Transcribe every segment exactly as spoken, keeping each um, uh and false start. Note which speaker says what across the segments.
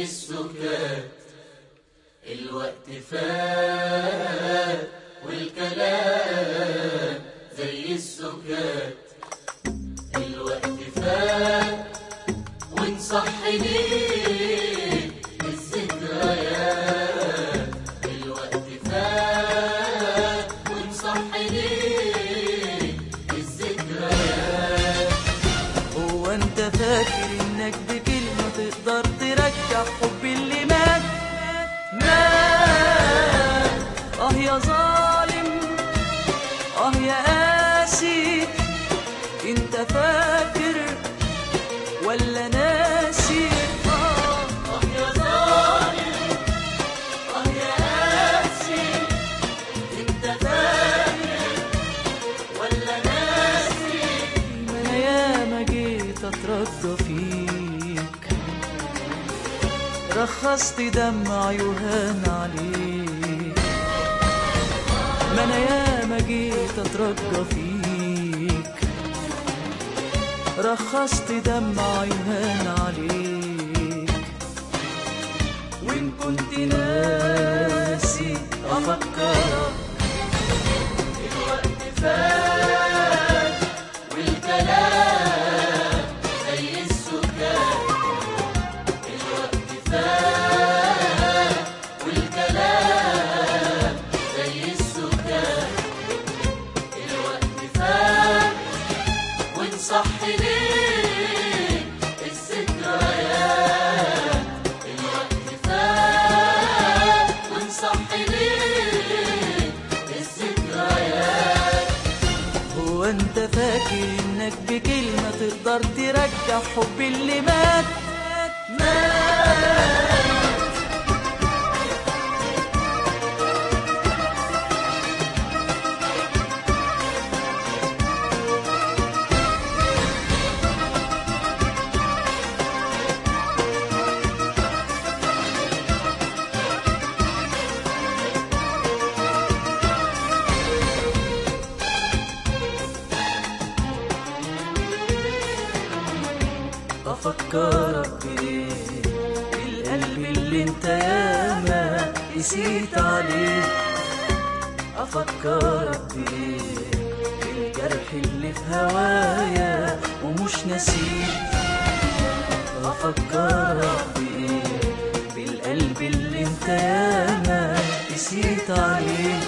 Speaker 1: السكات. الوقت فات والكلام زي السكات. الوقت فات ونصحي ليه الذكريات. الوقت فات ونصحي ليه الذكريات.
Speaker 2: هو انت فاكر انك بكلمة تقدر ترجع حب اللي مات؟ مات. اه يا ظالم، اه يا قاسي، انت فاكر ولا ناسي؟ اه
Speaker 1: اه يا ظالم، اه يا قاسي، انت فاكر ولا ناسي؟
Speaker 2: ما انا ياما جيت اترجى فيك، رخصت دمعي وهان عليك. ما انا ياما جيت اترجى فيك، رخصت دمعي وهان عليك. وإن كنت ناسي أفكرك.
Speaker 1: الوقت فات والكلام زي السكات. الوقت فات والكلام زي السكات. الوقت فات ونصحي ليه الذكريات. الوقت فات ونصحي ليه الذكريات.
Speaker 2: هو أنت فاكر إنك بكلمة تقدر ترجع حب اللي مات؟ مات. أفكرك بإيه؟ القلب اللي انت ياما قسيت عليه. أفكرك بإيه؟ الجرح اللي في هوايا ومش نسيه. أفكرك بإيه؟ بالقلب اللي انت ياما قسيت عليه.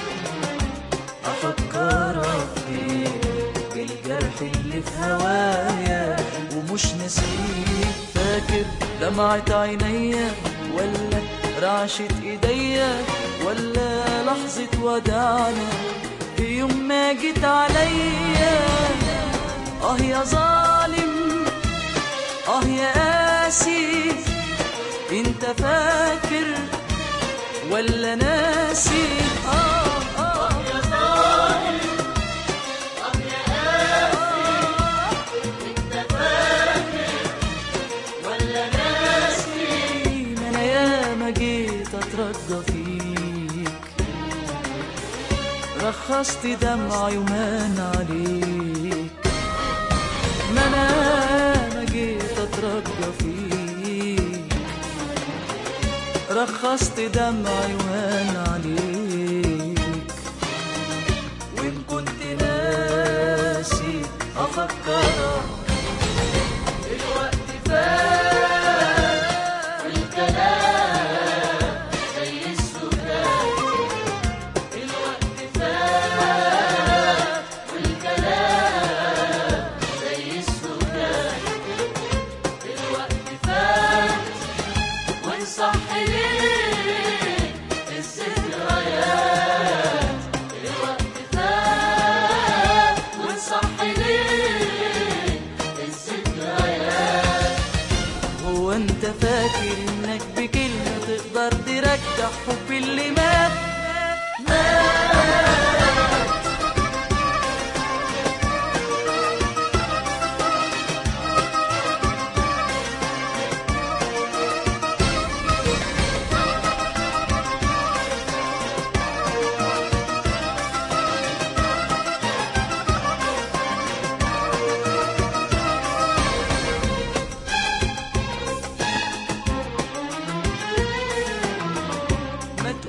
Speaker 2: أفكرك بإيه؟ بالجرح اللي في هوايا ومش نسيت. فاكر دمعة عينيا ولا رعشة ايديا ولا لحظة وداعنا في يوم ما جيت عليا؟ اه يا ظالم، اه يا قاسي، انت فاكر ولا ناسي؟ اه اه
Speaker 1: يا ظالم، اه يا قاسي، انت فاكر ولا ناسي؟
Speaker 2: ما انا ياما جيت اترجى فيك، رخصت دمعي ومان عليك. ما انا ياما جيت اترجى فيك، رخصت دمعي وهان عليك. وإن كنت ناسي أفكرك.
Speaker 1: الوقت فات والكلام زي السكات. الوقت فات والكلام زي السكات. الوقت فات ونصحي ليه الذكريات. الوقت فات ونصحي ليه الذكريات.
Speaker 2: هو أنت فاكر إنك بكلمة تقدر ترجع حب اللي مات؟ مات.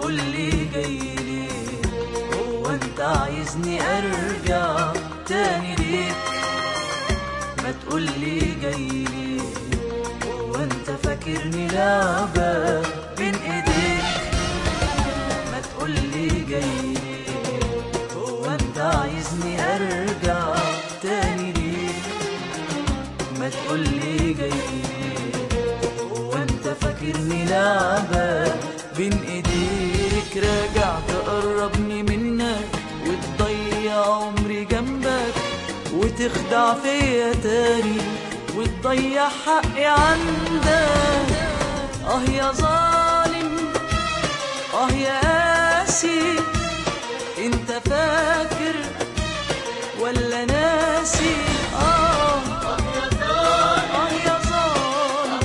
Speaker 2: تقولي جاي ليه؟ هو انت عايزني ارجع تاني ليك؟ ما تقولي جاي ليه؟ هو انت فاكرني لعبة بين ايديك؟ ما تقولي جاي ليه؟ هو انت عايزني ارجع تاني ليك؟ ما تقولي جاي ليه؟ هو انت فاكرني لعبة بين ايديك؟ راجع تقربني منك وتضيع عمري جنبك وتخدع فيا تاني وتضيع حقي عندك. اه يا ظالم، اه يا قاسي، انت فاكر ولا ناسي؟ اه اه يا ظالم،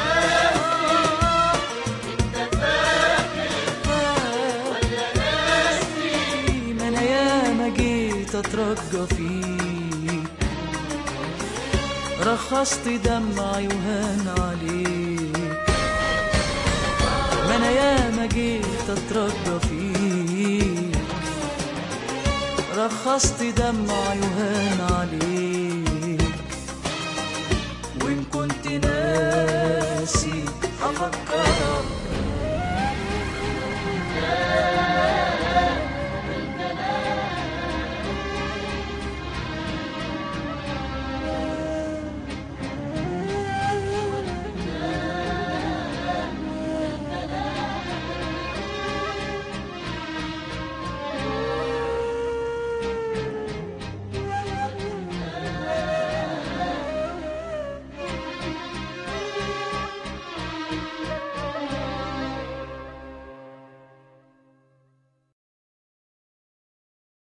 Speaker 1: انت فاكر ولا ناسي؟
Speaker 2: ما انا ياما جيت اترجى فيك، رخصت دمعي وهان عليك. ما انا ياما جيت اترجى فيك، رخصت دمعي وهان عليك. وان كنت ناسي هفكرك